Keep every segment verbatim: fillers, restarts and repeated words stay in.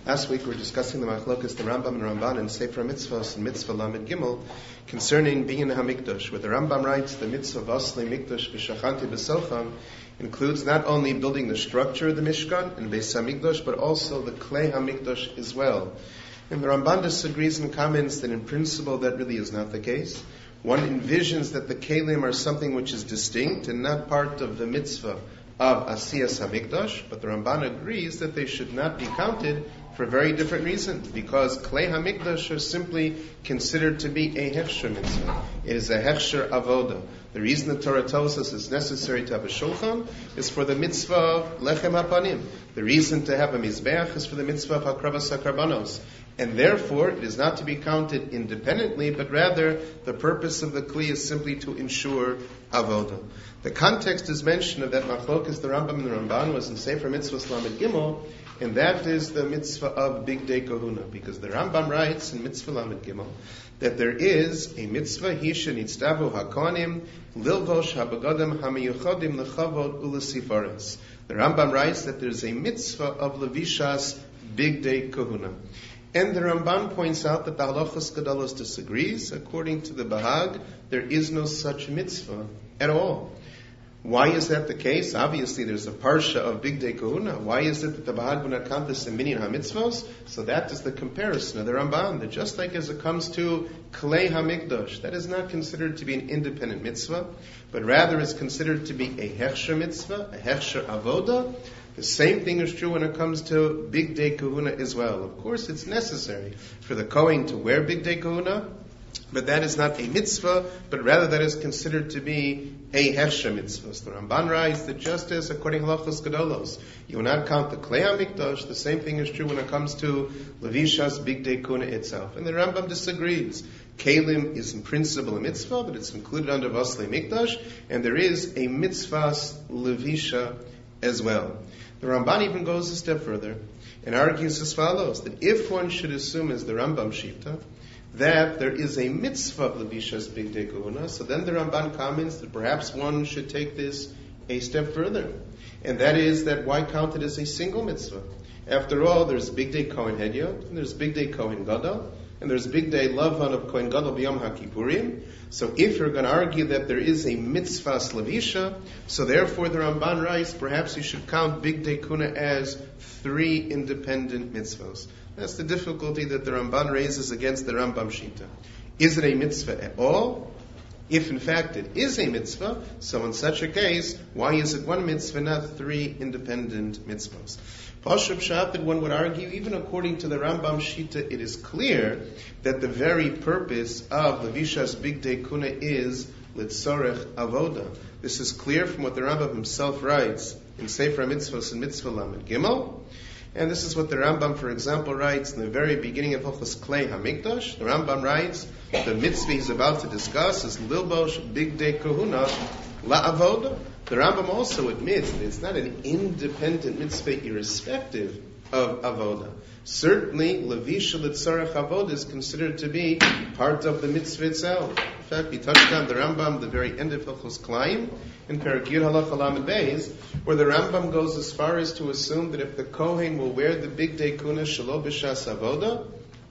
Last week we were discussing the Machlokas, the Rambam and Ramban in Sefer Mitzvahs and Mitzvah Lamed Gimel concerning Binyan HaMikdash, where the Rambam writes the Mitzvah Vasli Mikdash B'Shachanti B'Socham includes not only building the structure of the Mishkan and Beis HaMikdash, but also the Klei HaMikdash as well. And the Ramban disagrees and comments that in principle that really is not the case. One envisions that the Kelim are something which is distinct and not part of the mitzvah of Asiyas HaMikdash, but the Ramban agrees that they should not be counted for a very different reason, because Klei HaMikdash are simply considered to be a Hechsher mitzvah. It is a Hechsher Avoda. The reason the Torah tells us it's necessary to have a Shulchan is for the mitzvah of Lechem HaPanim. The reason to have a Mizbeach is for the mitzvah of Hakravas HaKarbanos. And therefore, it is not to be counted independently, but rather the purpose of the Kli is simply to ensure Avoda. The context is mentioned of that Machlokas, the Rambam and the Ramban, was in Sefer Mitzvahs Lamed Gimel, and that is the mitzvah of Big Day Kahuna, because the Rambam writes in Mitzvah Lamed Gimel that there is a mitzvah hisha nitzdavu hakonim lilvosh habagadam hamiyuchodim lechavod ulesifares. The Rambam writes that there is a mitzvah of Levishas Big Day Kahuna. And the Ramban points out that the Halachos Gedolos disagrees. According to the Bahag, there is no such mitzvah at all. Why is that the case? Obviously, there's a parsha of Big Day Kahuna. Why is it that the Bahag will not count this in Minyan HaMitzvos? So that is the comparison of the Ramban. That just like as it comes to Klei HaMikdash, that is not considered to be an independent mitzvah, but rather is considered to be a Hechsher mitzvah, a Hechsher Avoda. The same thing is true when it comes to Big Day Kahuna as well. Of course, it's necessary for the Kohen to wear Big Day Kahuna, but that is not a mitzvah, but rather that is considered to be a Hechsher mitzvah. So the Ramban writes that just as according to Halachos Gedolos, you will not count the Klei HaMikdash, the same thing is true when it comes to Levishas Big Day Kahuna itself. And the Rambam disagrees. Kelim is in principle a mitzvah, but it's included under Vasli Mikdash, and there is a mitzvahs Levisha as well. The Ramban even goes a step further and argues as follows, that if one should assume as the Rambam Shita, that there is a mitzvah of Levishas Big Day Kahuna, so then the Ramban comments that perhaps one should take this a step further. And that is that why count it as a single mitzvah? After all, there's Big Day Kohen Hedyot, and there's Big Day Kohen Gadol, and there's Big Day Lavan of Kohen Gadol B'Yom HaKippurim. So if you're going to argue that there is a mitzvahs Levisha, so therefore the Ramban writes, perhaps you should count Big Day Kahuna as three independent mitzvahs. That's the difficulty that the Ramban raises against the Rambam Shita. Is it a mitzvah at all? If in fact it is a mitzvah, so in such a case, why is it one mitzvah, not three independent mitzvahs? Pashut Pshat, that one would argue, even according to the Rambam Shita, it is clear that the very purpose of Levishas Big Day Kahuna is Litzorech Avoda. This is clear from what the Rambam himself writes in Sefer Mitzvos and Mitzvah Lamed Gimel. And this is what the Rambam, for example, writes in the very beginning of Hilchos Klei HaMikdash. The Rambam writes, the mitzvah he's about to discuss is Lilbosh Big Day Kahuna La'avoda. The Rambam also admits that it's not an independent mitzvah irrespective of Avoda. Certainly, Levisha Litzarech Avoda is considered to be part of the mitzvah itself. In fact, we touched on the Rambam, the very end of Hilchos Klaim, in Perek Yud Halacha Lamed Beis, where the Rambam goes as far as to assume that if the Kohen will wear the Big Day Kahuna Shelo B'Shas Avoda,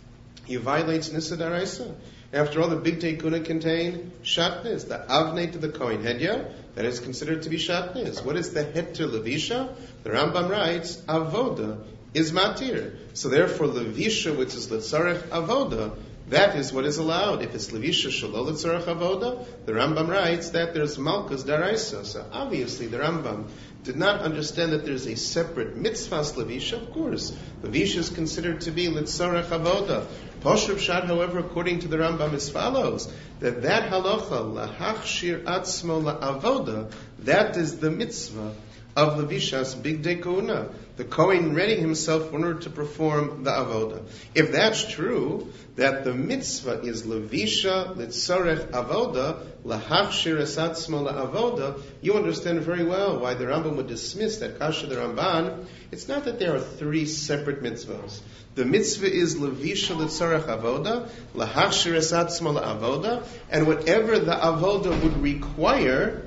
he violates Nisa D'Oraisa. After all, the Big Day Kahuna contain Shatnez, the Avnei to the Kohen Hedyot, that is considered to be Shatnez. What is the Heter Levisha? The Rambam writes, Avoda is Matir. So therefore, Levisha, which is Litzarech Avoda, that is what is allowed. If it's Levisha Shelo Litzarech Avoda, the Rambam writes that there's Malkus D'Oraisa. So obviously the Rambam did not understand that there's a separate mitzvahs Levisha. Of course, Levisha is considered to be Litzarech Avoda. Pashut Pshat, however, according to the Rambam, as follows, that that halacha, lahachshir atzmo la'avoda, that is the mitzvah of Levishas Big Day Kahuna, the Kohen readying himself in order to perform the avoda. If that's true, that the mitzvah is Levisha Litzarech Avoda, lahachshir atzmo la'avoda, you understand very well why the Rambam would dismiss that kasha the Ramban. It's not that there are three separate mitzvahs. The mitzvah is Levisha Litzarech Avoda, lahachshir atzmo la'avoda, and whatever the avoda would require,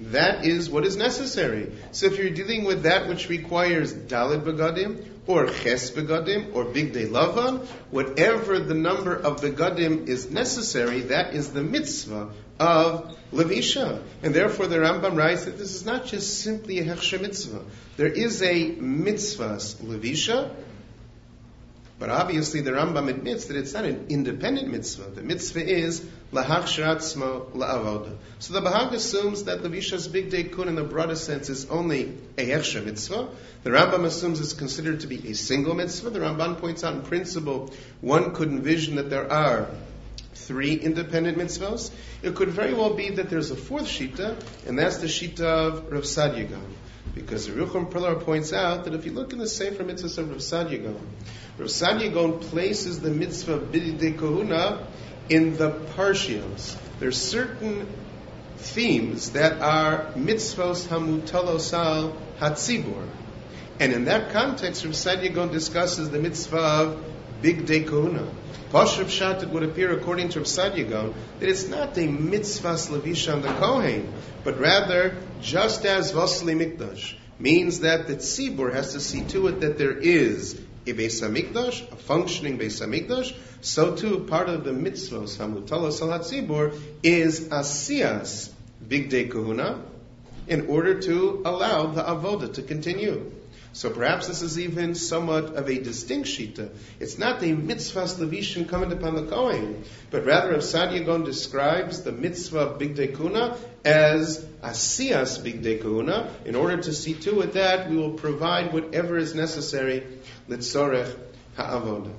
that is what is necessary. So if you're dealing with that which requires Daled Begadim, or Ches Begadim, or Bigdei Lavan, whatever the number of Begadim is necessary, that is the mitzvah of Levisha. And therefore the Rambam writes that this is not just simply a Hechsher mitzvah. There is a mitzvah's Levisha, but obviously the Rambam admits that it's not an independent mitzvah. The mitzvah is lahachshir atzmo la'avoda. So the Bahag assumes that Levisha's Bigdei Kun in the broadest sense is only a hechsher mitzvah. The Rambam assumes it's considered to be a single mitzvah. The Ramban points out in principle one could envision that there are three independent mitzvahs. It could very well be that there's a fourth shita, and that's the shita of Rav Sadia Gaon. Because Yerucham Perlar points out that if you look in the Sefer Mitzvahs of Rav Sadia Gaon, Rav Sadia Gaon places the mitzvah of Bidei Kahuna in the Parshios. There's certain themes that are mitzvos hamutalos al hatzibur. And in that context, Rav Sadia Gaon discusses the mitzvah of Bigdei Kahuna. Pashup Shat, it would appear, according to Rav Sadia Gaon, that it's not a mitzvahs levisha on the Kohen, but rather, just as Vasli Mikdash means that the tzibur has to see to it that there is a Beis HaMikdash, a functioning Beis HaMikdash, so too part of the mitzvahs hamutalos al hatzibur is asiyas Bigdei Kahuna in order to allow the avoda to continue. So perhaps this is even somewhat of a distinct shita. It's not a mitzvahs levishin coming upon the Kohen, but rather Rav Sadia Gaon describes the mitzvah of Bigdei Kahuna as asiyas Bigdei Kahuna, in order to see to it that we will provide whatever is necessary litzorech ha'avoda.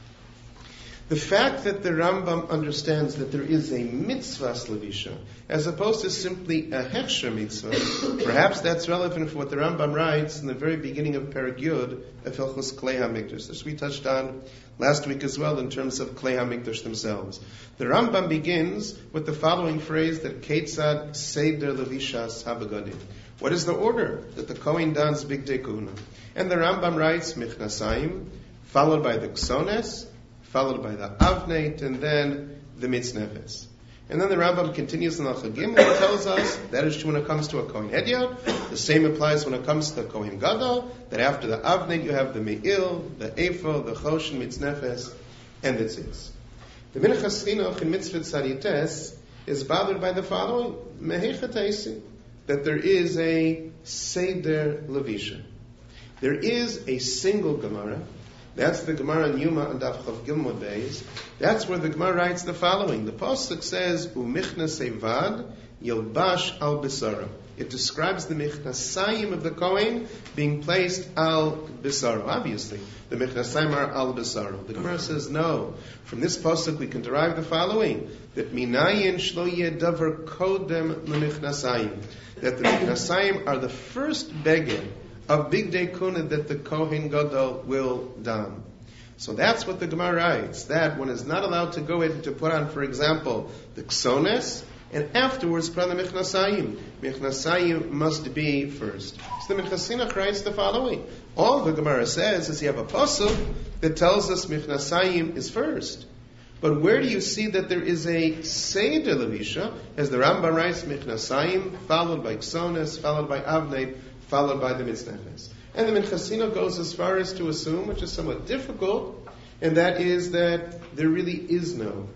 The fact that the Rambam understands that there is a mitzvahs levisha, as opposed to simply a hechsher mitzvah, perhaps that's relevant for what the Rambam writes in the very beginning of Perek Yud of Hilchos Klei HaMikdash, which we touched on last week as well in terms of Klei HaMikdash themselves. The Rambam begins with the following phrase that Ketzad Seder Levishas HaBegadim. What is the order that the Kohen dons Bigdei Kahuna? And the Rambam writes Michnasayim, followed by the Ksones, followed by the Avneit, and then the Mitznefes. And then the Rambam continues in the Chagim and tells us that is true when it comes to a Kohen Hedyot. The same applies when it comes to the Kohen Gadol, that after the Avneit you have the Me'il, the Ephod, the Choshen, Mitznefes, and the Tzitz. The Minchas Chinuch in Mitzvah Tzadites is bothered by the following, Mehechat Eisi, that there is a Seder Levisha. There is a single Gemara. That's the Gemara in Yuma and Daf Chav Gimel Beis. That's where the Gemara writes the following. The pasuk says, "Umichna sevad yilbash al bisara." It describes the michnasayim of the Kohen being placed al bisara. Obviously, the michnasayim are al bisara. The Gemara says no. From this pasuk, we can derive the following: that minayin shlo yeh davar kodem lemichnasayim. That the michnasayim are the first beged of Bigdei Kahuna that the Kohen Gadol will don. So that's what the Gemara writes, that one is not allowed to go in to put on, for example, the Ksones, and afterwards put on the Michnasayim. Michnasayim must be first. So the Minchas writes the following. All the Gemara says is you have a pasuk that tells us Michnasayim is first. But where do you see that there is a Seder Levisha, as the Rambam writes, Michnasayim, followed by Ksones, followed by Avnei, followed by the Mitznefes. And the Minchasino goes as far as to assume, which is somewhat difficult, and that is that there really is no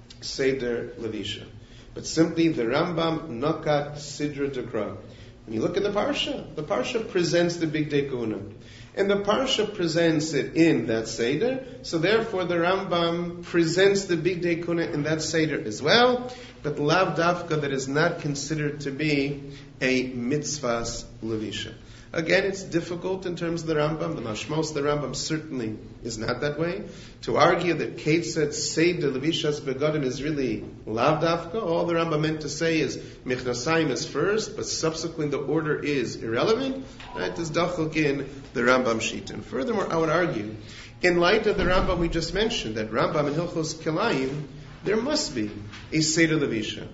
Seder Levisha, but simply the Rambam Nokat Sidra Dekra. When you look at the Parsha, the Parsha presents the Bigdei Kahuna, and the Parsha presents it in that Seder, so therefore the Rambam presents the Bigdei Kahuna in that Seder as well, but Lav Dafka, that is not considered to be a mitzvahs levisha. Again, it's difficult in terms of the Rambam. The Mashmos, the Rambam certainly is not that way. To argue that Kate said Seder Levishas Begadim is really Lav Dafka, all the Rambam meant to say is Michnasayim is first, but subsequently the order is irrelevant. Right? This Dachok in the Rambam sheet. And furthermore, I would argue, in light of the Rambam we just mentioned, that Rambam in Hilchos Kilayim, there must be a Seder Levisha.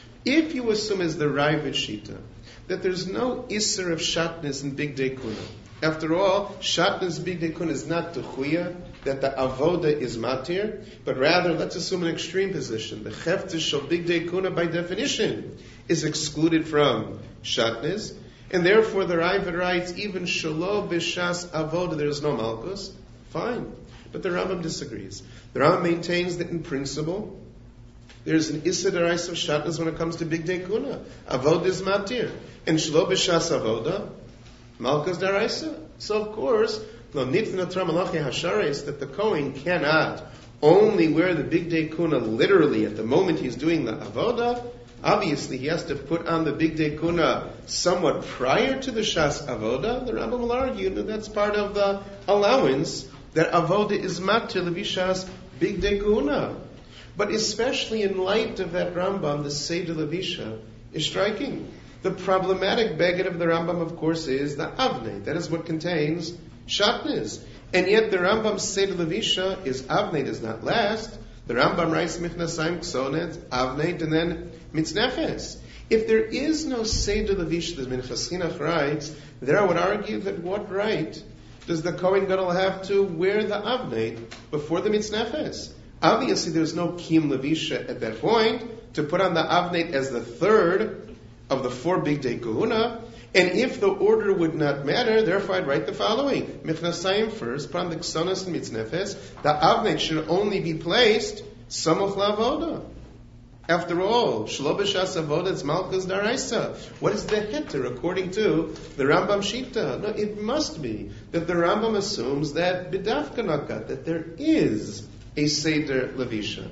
If you assume as the Ravid Shita that there's no Isser of Shatnez in Bigdei Kahuna, After all, Shatnez Bigdei Kuna is not Tuchuya, that the Avoda is Matir, but rather, let's assume an extreme position. The Cheftish Shel Bigdei Kuna, by definition, is excluded from Shatnez, and therefore the Raiva writes, even Shelo B'Shas Avoda, there is no Malkus. Fine. But the Rambam disagrees. The Rambam maintains that in principle, there's an Issa D'Oraisa of Shatnez when it comes to Bigdei Kuna. Avoda is Matir. And Shelo B'Shas Avoda, Malkus D'Oraisa. So of course, lo nitna tra malachi hashares, that the Kohen cannot only wear the Bigdei Kuna literally at the moment he's doing the Avoda. Obviously, he has to put on the Bigdei Kuna somewhat prior to the Shas Avoda. The Rambam will argue that that's part of the allowance, that Avoda is matir levishas Bigdei Kuna. But especially in light of that Rambam, the Seder Levisha is striking. The problematic beged of the Rambam, of course, is the Avnei. That is what contains Shatnez. And yet the Rambam's Seder Levisha is Avnei does not last. The Rambam writes Michnasayim Ksonet, Avnei, and then Mitznefes. If there is no Seder Levisha, the Minchas Chinuch writes, there I would argue that what right does the Kohen Gadol have to wear the Avnei before the Mitznefes? Obviously there's no Kim Levisha at that point to put on the Avnei as the third of the four Bigdei Kuna. And if the order would not matter, therefore I'd write the following. Michnasayim first, put on the Ksonos and Mitznefes. The Avnei should only be placed Samuch La'avoda. After all, Shelo B'Shas Avoda, it's Malkus D'Oraisa. What is the heter according to the Rambam Shita? No, it must be that the Rambam assumes that B'dafka Nakat, that there is a Seder Levisha.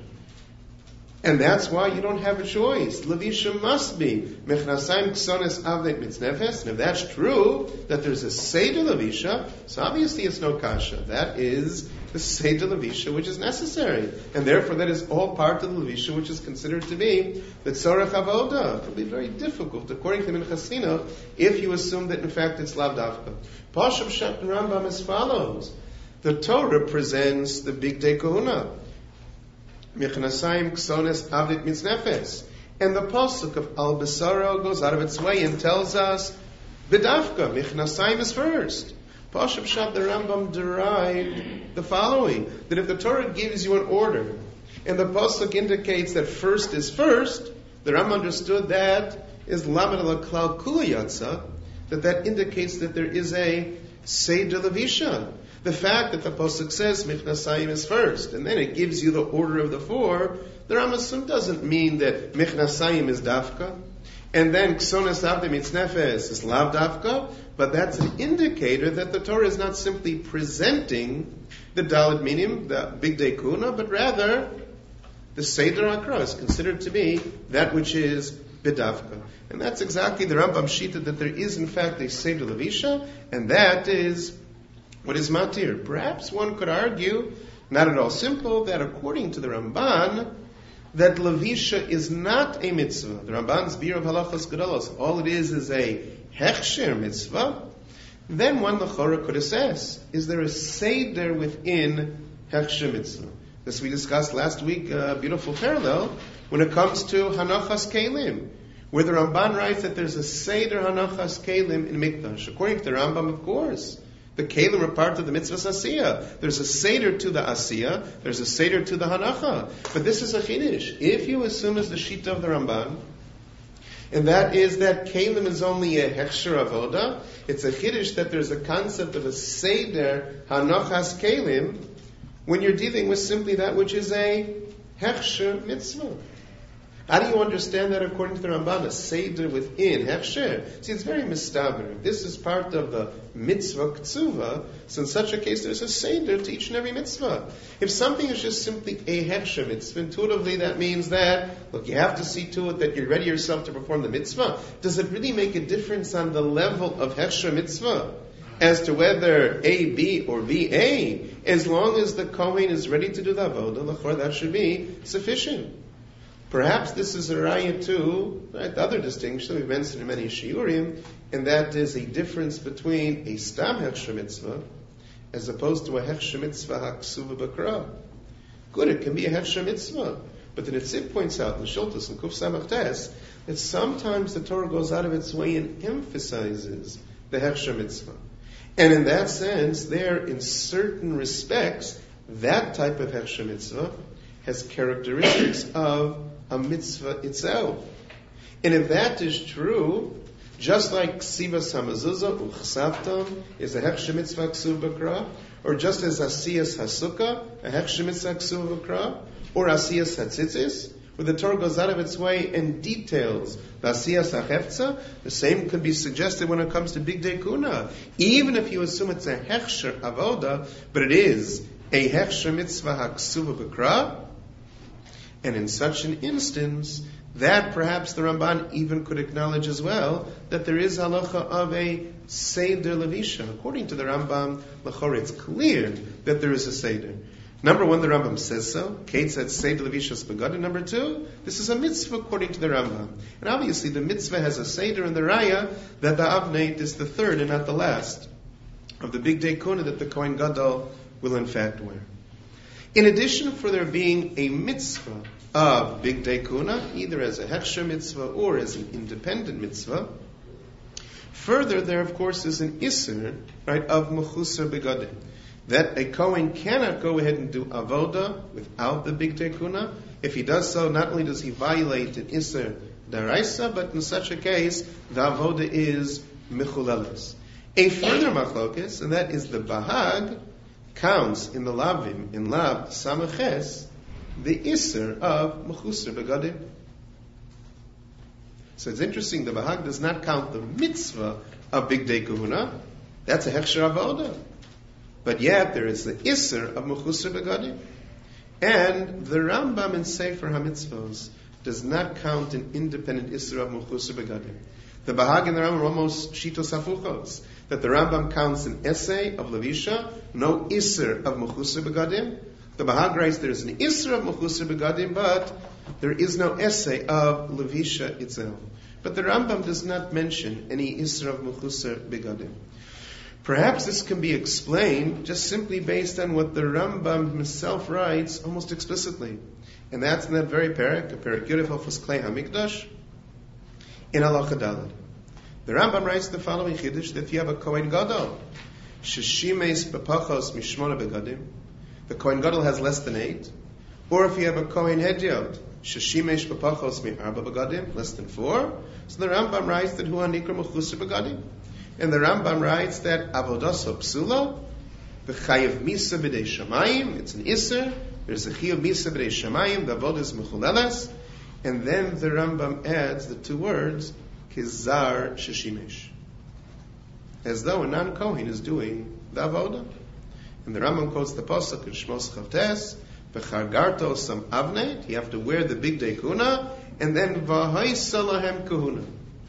And that's why you don't have a choice. Levisha must be Mechnasayim Ksones Avnei Mitznefes. And if that's true, that there's a Seder Levisha, so obviously it's no kasha. That is the Seder Levisha which is necessary. And therefore that is all part of the Levisha which is considered to be the Tzorech Avoda. It will be very difficult, according to Minchas Chinuch, if you assume that in fact it's Lav Davka. Pashup Shat Rambam as follows. The Torah presents the Bigdei Kuna. Michnasayim Ksones Avnei Mitznefes. And the pasuk of Al Besaro goes out of its way and tells us, B'dafka, Michnasayim is first. Pashup Shat, the Rambam derived the following, that if the Torah gives you an order, and the pasuk indicates that first is first, the Rambam understood that is Lamed Ala Klal Kula Yatsa, that that indicates that there is a Seder Levisha. The fact that the pasuk says Michnasayim is first, and then it gives you the order of the four, the Rambam doesn't mean that Michnasayim is Dafka, and then Ksones Avnei Mitznefes is Lav Dafka, but that's an indicator that the Torah is not simply presenting the Dalet Minim, the Bigdei Kuna, but rather the Seder Akra is considered to be that which is B'dafka. And that's exactly the Rambam Shita, that there is in fact a Seder Levisha, and that is what is Matir. Perhaps one could argue, not at all simple, that according to the Ramban, that Levisha is not a mitzvah. The Ramban's Bir of Halachas Gedolos, all it is is a Hechsher mitzvah. Then one L'chora could assess, is there a Seder within Hechsher mitzvah? This we discussed last week, a beautiful parallel, when it comes to Hanachas Kelim, where the Ramban writes that there's a Seder Hanachas Kelim in Mikdash. According to the Rambam, of course, the Kelim are part of the mitzvah Asiyah. There's a Seder to the Asiyah, there's a Seder to the Hanacha. But this is a Chiddush. If you assume as the Shita of the Ramban, and that is that Kelim is only a Hechsher Avoda, it's a Chiddush that there's a concept of a Seder Hanachas Kelim when you're dealing with simply that which is a Hechsher Mitzvah. How do you understand that according to the Ramban? A Seder within Hechsher. See, it's very mistaber. This is part of the mitzvah K'tsuva, so in such a case there's a Seder to each and every mitzvah. If something is just simply a Hechsher mitzvah, intuitively that means that, look, you have to see to it that you ready yourself to perform the mitzvah. Does it really make a difference on the level of Hechsher mitzvah as to whether A, B, or B, A? As long as the Kohen is ready to do the avodah, that should be sufficient. Perhaps this is a raya too, right, the other distinction we've mentioned in many shiurim, and that is a difference between a stam hechsher mitzvah as opposed to a hechsher mitzvah haksuva b'kra. Good, it can be a hechsher mitzvah, but the Nitzik points out in Shultus and Kuf Samach Tes that sometimes the Torah goes out of its way and emphasizes the hechsher mitzvah. And in that sense, there, in certain respects, that type of hechsher mitzvah has characteristics of a mitzvah itself. And if that is true, just like ksivas hamazuzah uchsavtam is a hechsher mitzvah ksuv b'kra, or just as asiyas hasukah, a hechsher mitzvah ksuv b'kra, or asiyas hatzitzis, where the Torah goes out of its way and details the asiyas hachefza, the same could be suggested when it comes to bigdei kuna. Even if you assume it's a hechsher avoda, but it is a hechsher mitzvah haksuva b'kra, and in such an instance, that perhaps the Ramban even could acknowledge as well, that there is halacha of a seder levisha. According to the Rambam, l'chor, it's clear that there is a seder. Number one, the Rambam says so. Kate said seder levishas begadim. Number two, this is a mitzvah according to the Rambam. And obviously the mitzvah has a seder in the raya that the avneit is the third and not the last of the bigdei kuna that the Kohen Gadol will in fact wear. In addition, for there being a mitzvah of bigdei kuna, either as a hechsher mitzvah or as an independent mitzvah, further there of course is an isser, right, of mechusar begadim, that a Kohen cannot go ahead and do avoda without the bigdei kuna. If he does so, not only does he violate an isser daraisa, but in such a case, the avoda is mechuleles. A further machlokes, and that is the bahag, counts in the lavim, in lav samaches, the isser of mechusar begadim. So it's interesting, the bahag does not count the mitzvah of bigdei kuna. That's a hechsher avoda. But yet there is the isser of mechusar begadim. And the Rambam in Sefer HaMitzvos does not count an independent isser of mechusar begadim. The bahag and the Rambam are almost shitos hafuchos, that the Rambam counts an essay of levisha, no isser of mechusar begadim. The bahag writes there is an isser of mechusar begadim, but there is no essay of levisha itself. But the Rambam does not mention any isser of mechusar begadim. Perhaps this can be explained just simply based on what the Rambam himself writes almost explicitly. And that's in that very parak, a parak Yudif Hilchos Klei HaMikdash, in Halacha Daled. The Rambam writes the following chiddush, that if you have a Kohen Gadol, sheshimes bepachos mishmona begadim, the Kohen Gadol has less than eight, or if you have a Kohen Hedyot, sheshimes bepachos mi'arba begadim, less than four, so the Rambam writes that hu hanikra mechusar begadim. And the Rambam writes that avodaso psula, v'chayev misa b'dei shamayim, it's an isser, there's a chayev misa b'dei shamayim, the avodah is mechuleles, and then the Rambam adds the two words, kizar sheshimesh, as though a non-Kohen is doing the avodah. And the Rambam quotes the pasuk in Shmos Chavtes, v'chargarto sam avneit, you have to wear the bigdei kuna, and then v'haisa lahem kahuna,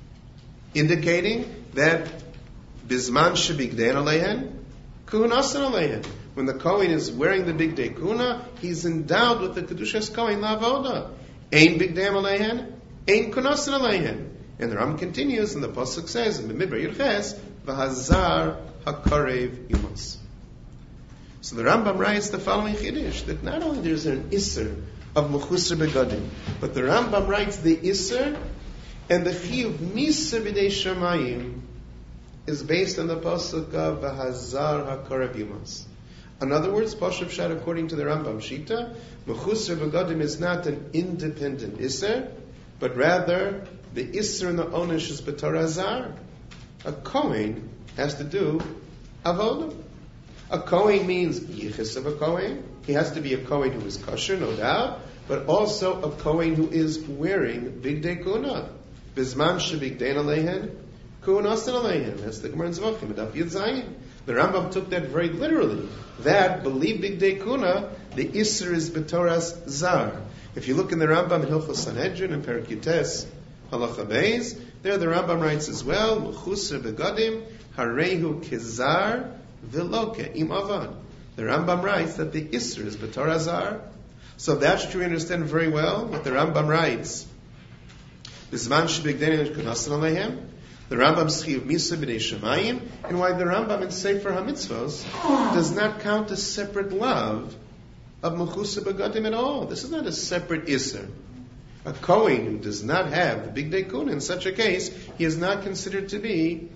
indicating that Bizman shebigdein alehen, kuhunasan alehen. When the Kohen is wearing the bigdei kuna, he's endowed with the kedushas Kohen la'avoda. Ein bigdein alehen, ein kuhunasan alehen. And the Ram continues, and the pasuk says in the Midbar Yirches, v'hazar hakarev yumas. So the Rambam writes the following chiddush, that not only there's an isser of mechusar begadim, but the Rambam writes the isser and the chiyuv misa b'dei shamayim is based on the pasuk of v'hazar hakarev yumas. In other words, Pashup Shad, according to the Rambam Shita, mechusar begadim is not an independent isser, but rather the isser and the onish is b'tor hazar. A Kohen has to do avodah. A Kohen means yichus of a Kohen. He has to be a Kohen who is kosher, no doubt, but also a Kohen who is wearing bigdei kuna. Bizman shebigdein alehen, kuhunasan alehen. That's the Gemara in Zvachim, Daf Yud Zayin. The Rambam took that very literally. That, believe bigdei kuna, the isser is b'toras zar. If you look in the Rambam in Hilchos Sanhedrin and Perek Yutes, Halacha Beis, there the Rambam writes as well, Mechusar begadim, harehu kizar, viloke im avad. The Rambam writes that the isser is b'tor hazar. So that should we understand very well what the Rambam writes. Bizman shebigdein kuhunasan alehen. The Rambam's chiyuv misa b'dei shamayim, and why the Rambam in Sefer HaMitzvos does not count a separate love of mechusar begadim at all. This is not a separate isser. A Kohen who does not have the bigdei kuna, in such a case, he is not considered to be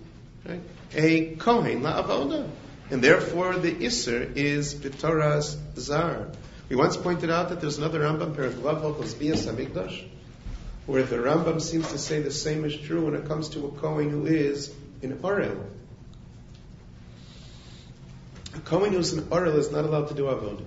right? A kohen la'avoda. And therefore the Isser is B'toras Zar. We once pointed out that there's another Rambam, Perek Vav Hilchos Bias HaMikdash, where the Rambam seems to say the same is true when it comes to a Kohen who is in Orel. A Kohen who's in Orel is not allowed to do Avodah.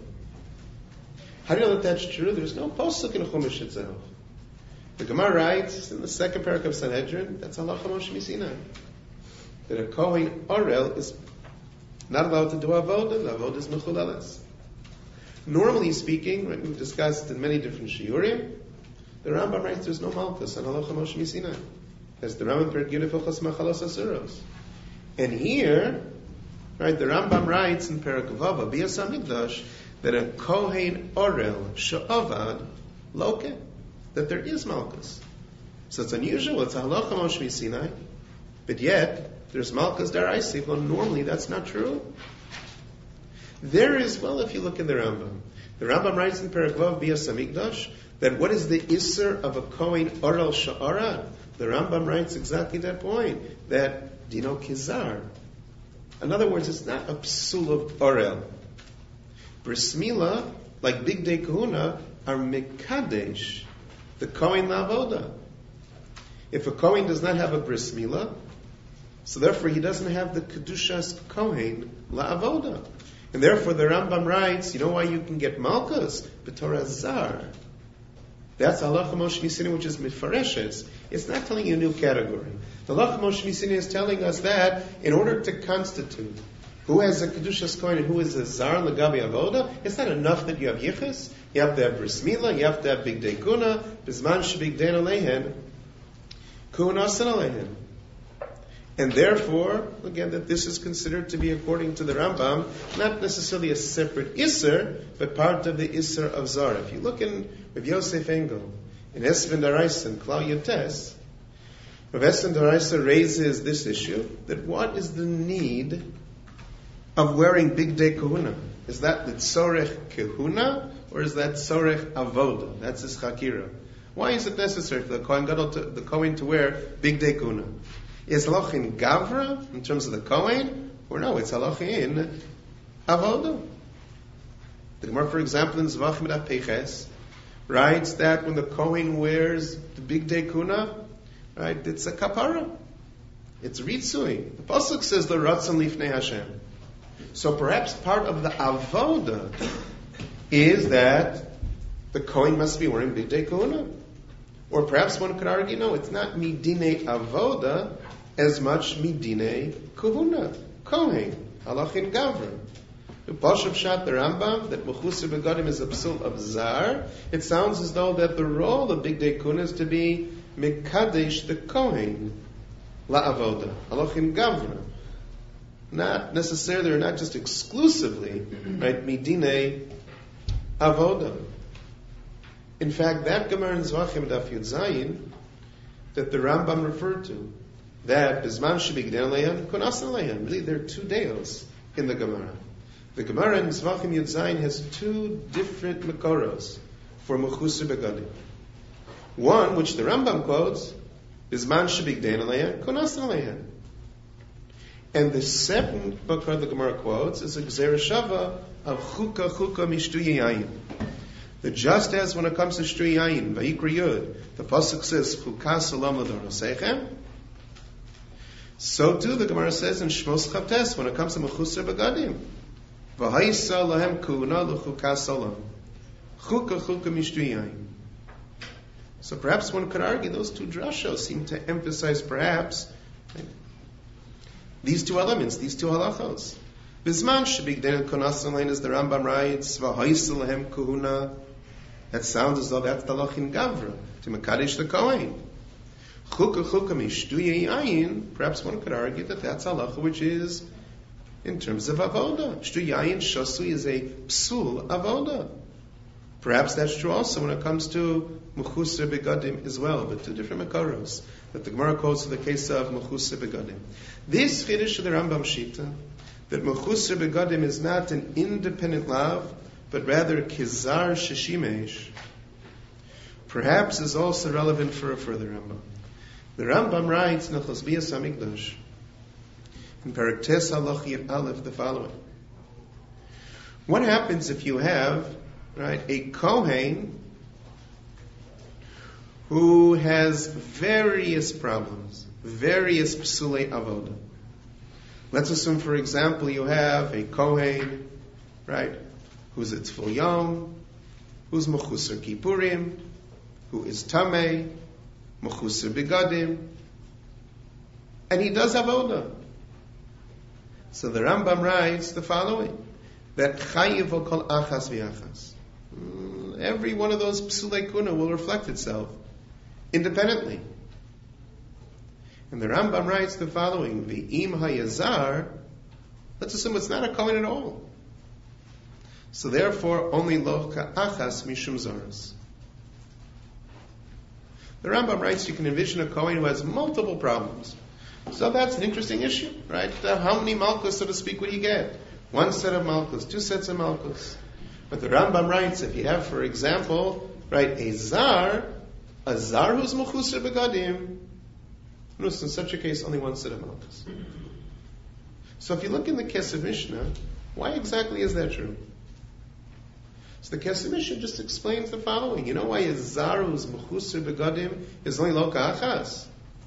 How do you know that that's true? There's no posuk in Chumash itself. The Gemara writes in the second parak of Sanhedrin, that's Halacha Moshe Misinai, that a Kohen Orel is not allowed to do Avodah. The Avodah is Mechulalas. Normally speaking, right, we've discussed in many different shiurim, the Rambam writes there's no Malchus on Halacha Moshe Misinai. As the Rambam Perek Yud Hilchos Machalos Asuros. And here, right, the Rambam writes in Perek Vav Bias HaMikdash that a Kohen Orel She'avad Loke, that there is Malchus. So it's unusual, it's a Halacha Moshe Misinai, but yet there's Malchus Daraisi. Well, normally that's not true. There is, well, if you look in the Rambam, the Rambam writes in Perek Vav Bias HaMikdash that what is the Isser of a Kohen Orel Sha'ara? The Rambam writes exactly that point, that Dino Kizar. In other words, it's not a psul of Orel. Bris Milah, like Big Day Kahuna, are Mekadesh, the Kohen La'avoda. If a Kohen does not have a Bris Milah, so therefore he doesn't have the Kedushas Kohen La'avoda. And therefore the Rambam writes, you know why you can get Malchus? B'Torah Zar. That's Halacha Moshe Misinai, which is Mifareshes. It's not telling you a new category. The Halacha Moshe Misinai is telling us that in order to constitute who has a Kedushas Kohen and who is a Zar L'gabi Avoda, it's not enough that you have Yichus. You have to have Bris Milah, you have to have Big Day Kuna, Bizman Shebig Den Alehen, Kuna Asan Alehen. And therefore, again, that this is considered to be, according to the Rambam, not necessarily a separate Isser, but part of the Isser of Zar. If you look in Rav Yosef Engel, in Esvin Daraisa, Klal Yotes, Rav Esvin Daraisa raises this issue, that what is the need of wearing Big Day Kahuna? Is that the Tzorech Kahuna, or is that Tzorech Avoda? That's his Chakira. Why is it necessary for the Kohen Gadol to, the Kohen to wear Big Day Kahuna? Is halach in Gavra, in terms of the Kohen, or no, it's halach in Avodah. The Gemara, for example, in Zvachim Daf Peches, writes that when the Kohen wears the Big Day Kuna, right, it's a kapara. It's ritzui. The Pasuk says, the Ratzon Lifnei Hashem. So perhaps part of the Avodah is that the Kohen must be wearing Big Day Kuna. Or perhaps one could argue, no, it's not Midine Avoda as much Midine Kuhuna, Kohen, Halachin Gavra. The Pashup Shat the Rambam, that Mechusar Begadim is a psul of Zar, it sounds as though that the role of Big Day Kuna is to be Mekadesh the Kohen, La Avoda, Halachin Gavra. Not necessarily, or not just exclusively, right, Midine Avoda. In fact, that Gemara in Zvachim Daf Yud Zayin that the Rambam referred to, that Bizman Shebig Den Aleyan, Kunas Aleyan. Really, there are two deos in the Gemara. The Gemara in Zvachim Yud Zayin has two different Mekoros for Mechusar Begadim. One, which the Rambam quotes, Bizman Shebig Den Aleyan, Kunas Aleyan. And the second Mekor the Gemara quotes is a Gzera Shava of Chuka Chuka Mishtu Yayin. That just as when it comes to Shtui Yayin, Vayikra Yud, the Pasuk says, Chukas Olam L'Dorosechem, so too the Gemara says in Shmos Chavtes, when it comes to Mechusar Begadim, V'haisa Lahem Kuna L'Chukas Olam, Chuka Chuka Mishtui Yayin. So perhaps one could argue those two drashos seem to emphasize perhaps right, these two elements, these two halachos. Bizman Shebig Den Kunas Alein, as the Rambam writes, V'haisa Lahem Kuna. That sounds as though that's the Lachin Gavra, to Mekadesh the Kohen. Chuka Chuka Mishtuye Yayin, perhaps one could argue that that's halacha which is in terms of Avoda. Shtu Yayin Shosui is a psul Avoda. Perhaps that's true also when it comes to Mechusar Begadim as well, but two different Mekaros that the Gemara quotes in the case of Mechusar Begadim. This Chiddush of the Rambam Shita, that Mechusar Begadim is not an independent lav, but rather Kizar Shishimesh, perhaps is also relevant for a further Rambam. The Rambam writes in Hilchos Bias HaMikdash In Perek Tes Halach Yud Aleph, the following. What happens if you have, right, a Kohen who has various problems, various psulei avoda? Let's assume, for example, you have a Kohen, right, who's a Tfil Yom, who's Mechusar Kippurim, who is Tameh, Mechusar Begadim, and he does avoda. So the Rambam writes the following, that Chayiv will call Achas v'Achas. Every one of those Psulei Kuna will reflect itself independently. And the Rambam writes the following, V'im hayazar, let's assume it's not a Kohen at all. So therefore, only lo ka'achas mishum zaras. The Rambam writes you can envision a Kohen who has multiple problems. So that's an interesting issue, right? Uh, how many malchus, so to speak, would you get? One set of malchus, two sets of malchus. But the Rambam writes, if you have, for example, right, a zar, a zar who's mechusar begadim, notice in such a case, only one set of malchus. So if you look in the Kesef Mishnah, why exactly is that true? So the Kesef Mishnah just explains the following. You know why a zar who's mechusar begadim is only lo ka'achas?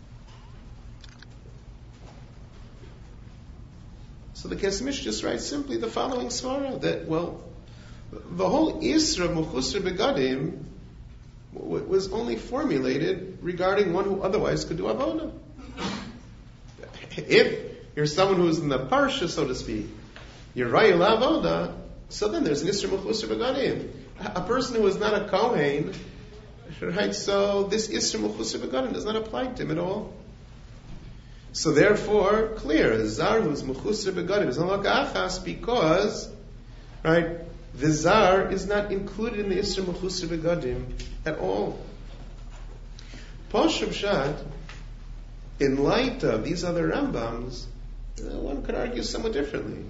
So the Kesef Mishnah just writes simply the following svara, that, well, the whole Isra Mechusar Begadim was only formulated regarding one who otherwise could do Avodah. If you're someone who's in the Parsha, so to speak, you're Rayil Avodah, so then there's an Isra Mechusar Begadim. A person who is not a Kohen, right, so this Isra Mechusar Begadim does not apply to him at all. So therefore, clear, Zar who's Mechusar Begadim is not like Achas because, right, the Zar is not included in the Isra Mechusar Begadim at all. Posham Shad, in light of these other Rambams, one could argue somewhat differently.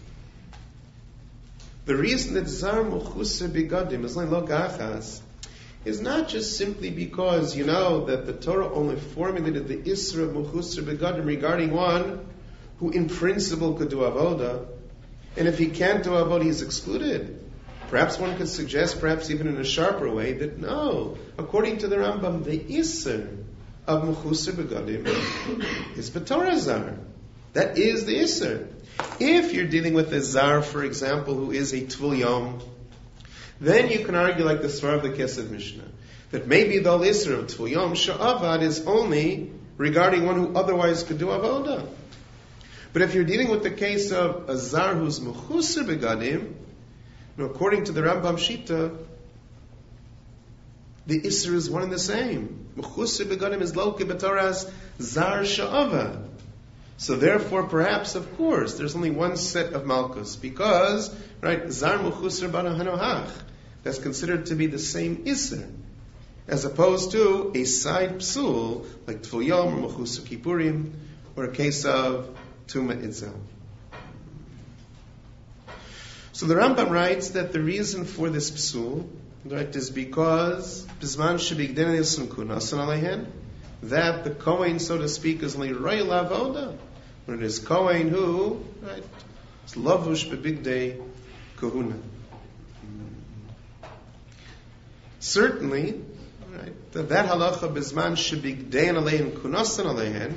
The reason that Zar Mechusar Begadim is like Achas is not just simply because, you know, that the Torah only formulated the Isra Mechusar Begadim regarding one who in principle could do Avodah, and if he can't do Avodah, he's excluded. Perhaps one could suggest, perhaps even in a sharper way, that no, according to the Rambam, the Isra of Mechusar Begadim is B'Torah Zar. That is the Isra. If you're dealing with a Zar, for example, who is a Tvul Yom, then you can argue like the Svar of the Kesef Mishnah, that maybe the Isra of Tvul Yom Sha'avad is only regarding one who otherwise could do Avodah. But if you're dealing with the case of a Zar who's Mechusar Begadim, you know, according to the Rambam Shita, the Isra is one and the same. Mechusar Begadim is Loke B'Torah's Zar Sha'avad. So therefore, perhaps, of course, there's only one set of Malkus, because, right, Zar Mechusar B'Ana Hanohach, that's considered to be the same Isser, as opposed to a side psul, like Tvul Yom or Mechusar Kippurim, or a case of Tumah Itzel. So the Rambam writes that the reason for this psul, right, is because Bizman Shebigden Yisum Kunasan Alehen, that the Kohen, so to speak, is only Rayil Avodah, when it is Kohen who, right, is Lavush Bebigdei Kahuna. Certainly, right, that, that halacha Bizman Shebigdein Alehen Kunasan Alehen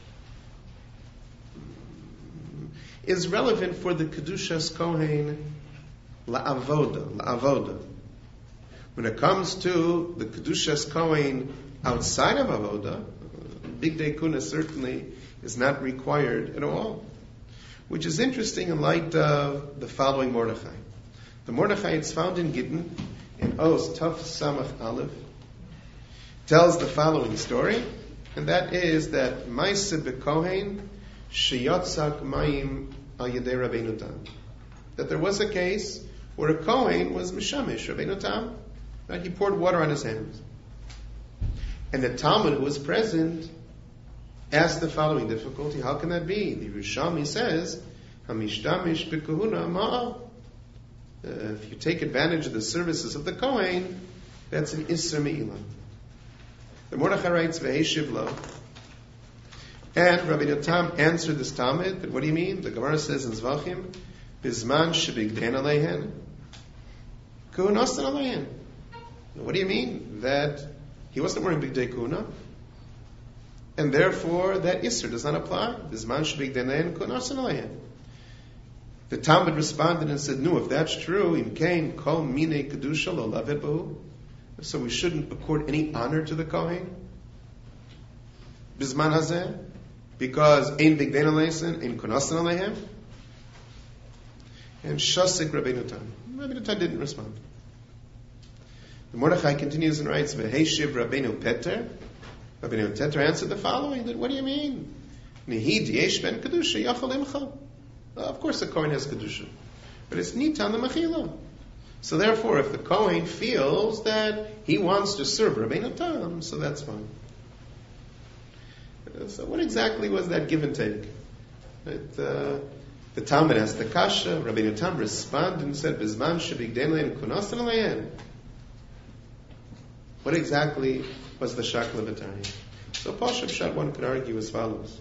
is relevant for the Kedushas Kohen La'avoda, La'avoda. When it comes to the Kedushas Kohen outside of Avoda, Bigdei Kuna certainly is not required at all. Which is interesting in light of the following Mordechai. The Mordechai, it's found in Gittin, in Oz Taf Samach Aleph, tells the following story, and that is that Maaseh B'Kohen Sheyotzak Mayim Al Yedei Rabbeinu Tam. That there was a case where a Kohen was Mishamish Rabbeinu Tam, right? He poured water on his hands. And the Talmud who was present asked the following difficulty: how can that be? The Yerushalmi says, "Hamishtamish b'kahuna ma'al." If you take advantage of the services of the Kohen, that's an Isra Me'ilah. The Mordechai writes, "Ve'eshiv lo." And Rabbeinu Tam answered this Talmud that, what do you mean? The Gemara says in Zvachim, Bizman shebigden aleihen, kuhunostan aleihen. What do you mean? That he wasn't wearing bigdei kuhuna, and therefore that Isser does not apply. Bizman shebigden aleihen, kuhunostan aleihen. The Talmud responded and said, no, if that's true, im kain kol mine kedusha lo lavet bahu, so we shouldn't accord any honor to the Kohen. Bizman hazeh, because ein bigden aleihen, ein kuhunostan aleihen. And Shasik Rabbeinu Tam. Rabbeinu Tam didn't respond. The Mordechai continues and writes, V'heishiv Rabbeinu Peter. Rabbeinu Peter answered the following, that what do you mean? Nihid yesh ben kedusha yachal imcha. Of course the Kohen has kedusha, but it's nitan the mechila. So therefore, if the Kohen feels that he wants to serve Rabbeinu Tam, so that's fine. So what exactly was that give and take? It, uh, The Talmud asked the Kasha, Rabbeinu Tam responded and said, Bizman shebigden lein kunostan aleihen. What exactly was the Shak Levatari? So Pashup Shat, one could argue as follows.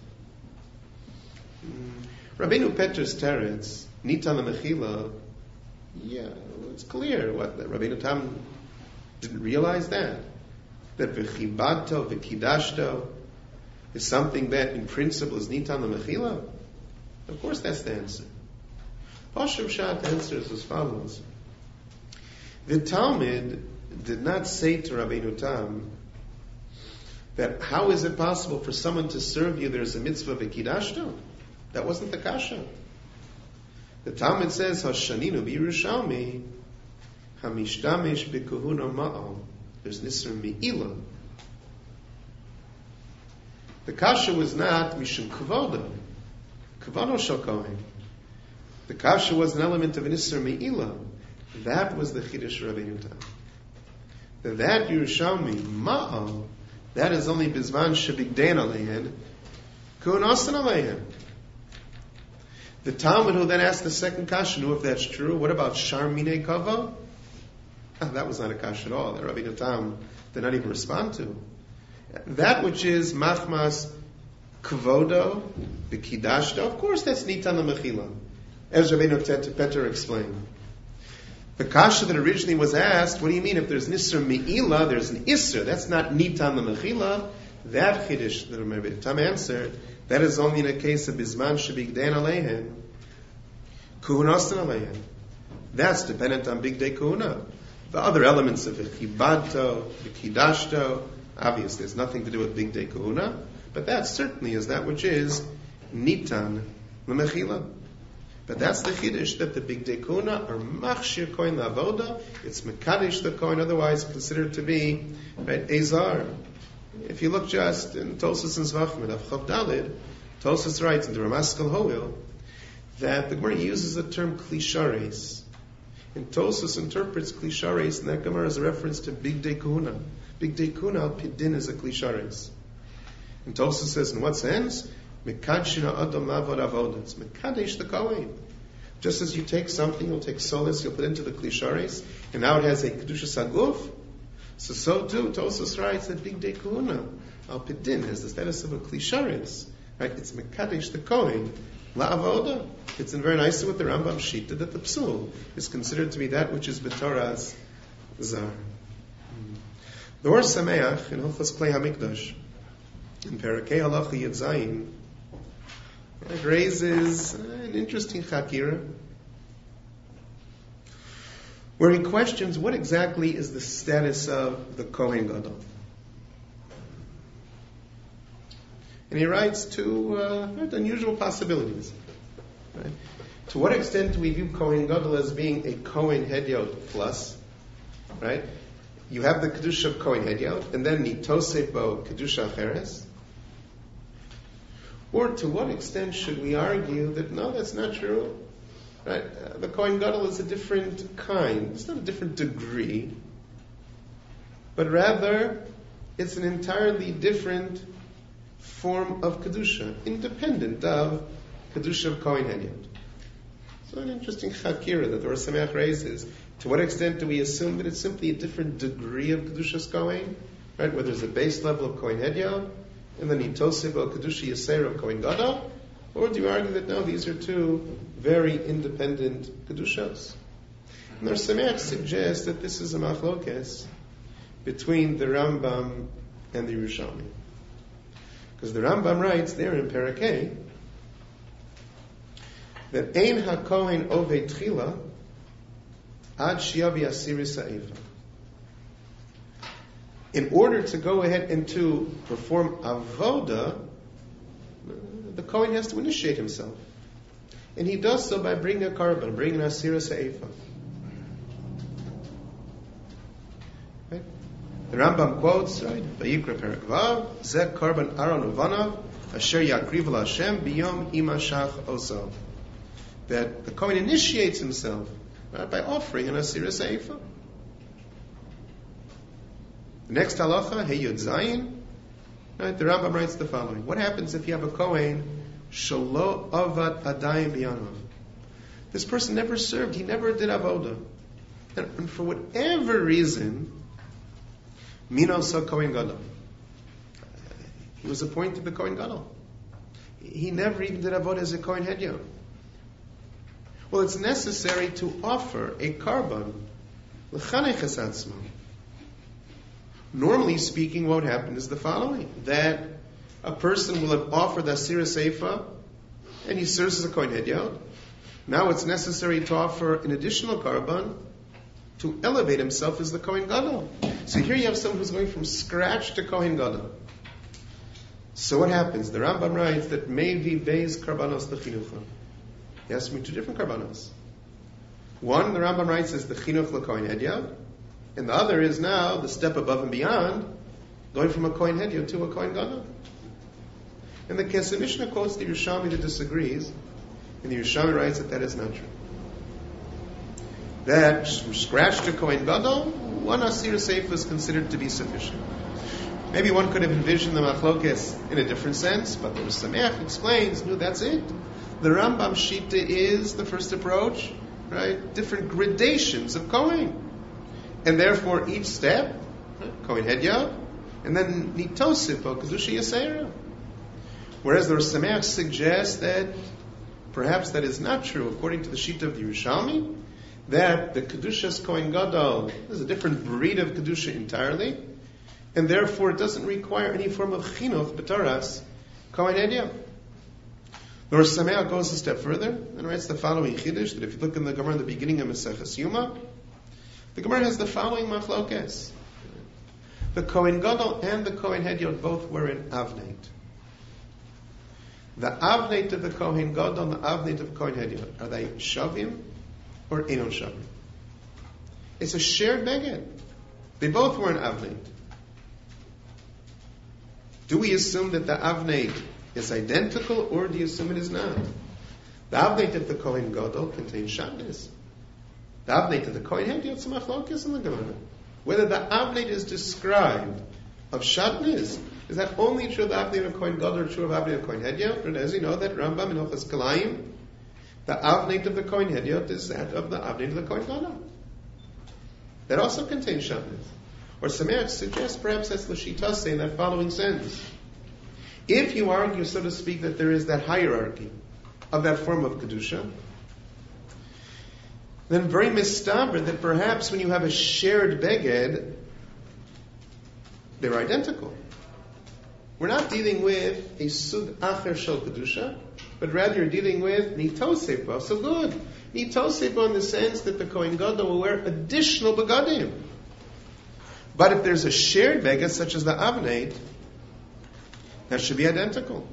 Mm. Rabbeinu Peter's teretz, Nitan Mechila, yeah, it's clear what that Rabbeinu Tam didn't realize that. That v'chibadto, v'kidashto is something that in principle is Nitan Mechila. Of course, that's the answer. Pashup Shat answers as follows. The Talmud did not say to Rabbeinu Tam that how is it possible for someone to serve you, there's a mitzvah v'kidashto? That wasn't the kasha. The Talmud says, Hashaninu b'Yerushalmi, Hamishtamish b'kuhuna ma'al. There's nisr mi'ila. The kasha was not mishum kavoda. Kavano shel Kohen. The kasha was an element of an Isser Me'ila. That was the Chiddush Rabbeinu Tam. That that Yerushalmi Ma'al, that is only Bizman Shebigden Aleihen, Kuhunostan Aleihen. The Talmud who then asked the second kasha knew if that's true. What about Shar Minei Kava? Ah, that was not a kasha at all. That Rabbeinu Tam did not even respond to. That which is Machmas Kvodo, the Kidashto, of course that's Nitan Mechila, as Rabbeinu Peter explained. The kasha that originally was asked, what do you mean if there's Nisr Me'ila, there's an Isser, that's not Nitan Mechila, that Chiddush that Rabbeinu Tam answered, that is only in a case of Bizman Shebigden Aleihen, Kuhunostan Aleihen. That's dependent on Bigdei Kuhuna. The other elements of the Chibadto, the Kidashto, obviously there's nothing to do with Bigdei Kuhuna, but that certainly is that which is Nitan L'Mechila. But that's the Chiddush, that the Bigdei Kuhuna are Machshir Kohen L'Avoda, it's Mekadesh the Kohen, otherwise considered to be, right, Ezar. If you look just in Tosas and Zvachim, of Chav Dalid, Tosas writes in the Ramaskal Hoil, that the Gemara uses the term Klishares. And Tosas interprets Klishares, and that Gemara is a reference to Bigdei Kuhuna. Bigdei Kuhuna al Pidin is a Klishares. And Tosas says, in what sense? Mekadshina Adam Lavod Avoda. It's Mekadesh the Kohen. Just as you take something, you'll take solis, you'll put it into the Klishares, and now it has a Kedusha Saguf. So, so too, Tosas writes that Bigdei Kuhuna al Pidin has the status of a Klishares. Right? It's Mekadesh the Kohen. La Avoda. It's in very nicely with the Rambam Shita that the Psul is considered to be that which is B'Torah's Zar. The Or Sameach in Hilchos Klei HaMikdash in Perakei Halacha Yud Zayin, it raises an interesting chakira where he questions what exactly is the status of the Kohen Gadol. And he writes two uh, unusual possibilities. Right? To what extent do we view Kohen Gadol as being a Kohen Hedyot plus? Right? You have the Kedusha of Kohen Hedyot, and then Nitosef Bo Kedusha Acheres. Or to what extent should we argue that no, that's not true? Right? Uh, the Kohen Gadol is a different kind. It's not a different degree, but rather it's an entirely different form of Kedusha, independent of Kedusha of Kohen Hedyot. So an interesting chakira that the Or Sameach raises. To what extent do we assume that it's simply a different degree of Kedusha's Kohen? Right? Where there's a base level of Kohen Hedyot, and then Nitosib al Kedusha Yaseir of Kohen Gadol? Or do you argue that no, these are two very independent Kedushas? And the Sameach suggests that this is a machlokes between the Rambam and the Yerushalmi. Because the Rambam writes there in Parakeh that Ein HaKohen Ovei Tchila Ad Shiavi Asiri Sa'ifa. In order to go ahead and to perform avoda, the Kohen has to initiate himself. And he does so by bringing a carbon, bringing an Asira Sa'ifa. Right? The Rambam quotes, right, Vayikra Perek Vav, Zek Karban Aron Uvanav, Asher Yakriv Al Hashem, Biyom Imashach Osav. That the Kohen initiates himself, right, by offering an Asira Sa'ifa. The next halacha, Hey Yud Zayin, right, the Rambam writes the following. What happens if you have a Kohen, Sholo Avad Adayim Biyanav? This person never served, he never did avoda. And, and for whatever reason, Mino Sa Kohen Gadol. He was appointed the Kohen Gadol. He never even did avoda as a Kohen Hedya. Well, it's necessary to offer a carbon, l'chanech esatzma. Normally speaking, what would happen is the following: that a person will have offered Asira Seifa, and he serves as a Kohen Hedyot. Now it's necessary to offer an additional carbon to elevate himself as the Kohen Gadol. So here you have someone who's going from scratch to Kohen Gadol. So what happens? The Rambam writes that Mevi Beis Karbanos Lechinucha. He has to be two different Karbanos. One, the Rambam writes, is the Chinuch LeKohen Hedyot, and the other is now the step above and beyond, going from a Kohen Hedyot to a Kohen Gadol. And the Kesef Mishnah quotes the Yerushalmi that disagrees, and the Yerushalmi writes that that is not true. That from scratch to Kohen Gadol, one Asir Seif is considered to be sufficient. Maybe one could have envisioned the Machlokes in a different sense, but the Sameach explains, no, that's it. The Rambam Shita is the first approach, right? Different gradations of Kohen. And therefore each step, right? Kohen Hedyot, and then Nitosif, or Kedusha Yaseira. Whereas the Sameach suggests that perhaps that is not true, according to the Shita of the Yerushalmi, that the Kedushas Kohen Gadol is a different breed of Kedusha entirely, and therefore it doesn't require any form of chinuch b'taras Kohen Hedyot. The Rosh Sameach goes a step further and writes the following chiddush, that if you look in the Gemara in the beginning of Maseches Yuma, the Gemara has the following machlokes. The Kohen Gadol and the Kohen Hedyot both were in Avneit. The Avneit of the Kohen Gadol and the Avneit of Kohen Hedyot, are they Shavim or Einon Shavim? It's a shared beged. They both were in Avneit. Do we assume that the Avneit is identical, or do you assume it is not? The Avneit of the Kohen Gadol contains Shabnis. The Avneit of the Kohen Hedyot is a machlokes in the Gemara. Whether the Avneit is described of Shabnis, is that only true of the Avneit of Kohen Gadol or true of Avneit of Kohen Hedyot? But as you know, that Rambam in Hilchos Kalayim, the Avneit of the Kohen Hedyot is that of the Avneit of the Kohen Gadol. That also contains Shabnis. Or Sameach suggests perhaps that's L'shitase in that following sense. If you argue, so to speak, that there is that hierarchy of that form of Kedusha, then very mistaber that perhaps when you have a shared beged, they're identical. We're not dealing with a sug acher shel Kedusha, but rather you're dealing with nitosepa. So good. Nitosepa in the sense that the Kohen Gadol will wear additional begadim. But if there's a shared beged, such as the Avneit, that should be identical.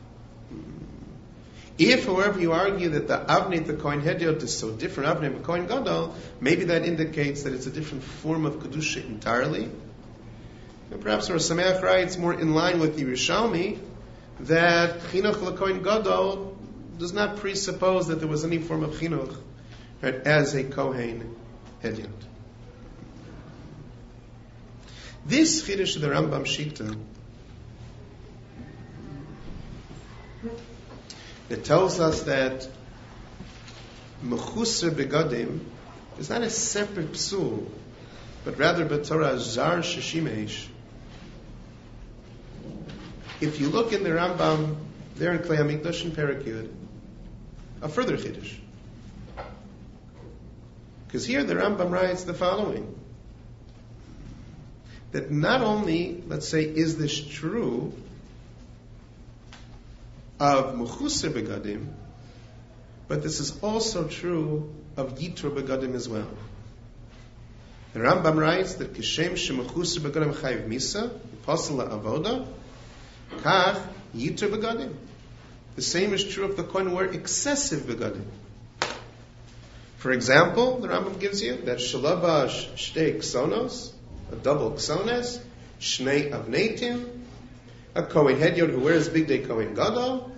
If, however, you argue that the Avneit, the Kohen Hedyot, is so different, Avneit, the Kohen Gadol, maybe that indicates that it's a different form of Kedusha entirely. And perhaps Rosh Sameach writes more in line with the Yerushalmi that Chinuch LeKohen Gadol does not presuppose that there was any form of Chinuch, right, as a Kohen Hedyot. This Chiddush of the Rambam Shita, it tells us that Mechusar Begadim is not a separate psul, but rather B'Torah Zar Sheshimesh. If you look in the Rambam, there in Klei HaMikdash in Perek Yud, a further Chiddush. Because here the Rambam writes the following, that not only, let's say, is this true of Mechusar Begadim, but this is also true of Yitur Begadim as well. The Rambam writes that Kishem Shemechusar Begadim Chayiv Misa, Pasal Avoda, Kach Yitur Begadim. The same is true if the Kohen were excessive Begadim. For example, the Rambam gives you that Shalabash Shtei Ksonos, a double Ksones, Shnei Avnetim, a Kohen Hedyot who wears Big Day Kohen Gadol.